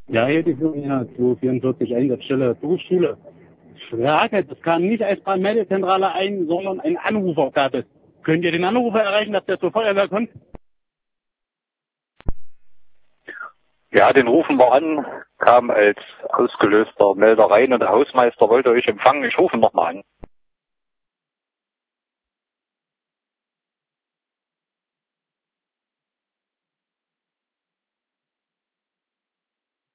Ja, hier die Führung ja 244 Einsatzstelle Berufsschule. Frage, das kam nicht als Brandmeldezentrale ein, sondern ein Anrufer gab es. Könnt ihr den Anrufer erreichen, dass der zur Feuerwehr kommt? Ja, den rufen wir an, kam als ausgelöster Melder rein und der Hausmeister wollte euch empfangen. Ich rufe ihn nochmal an.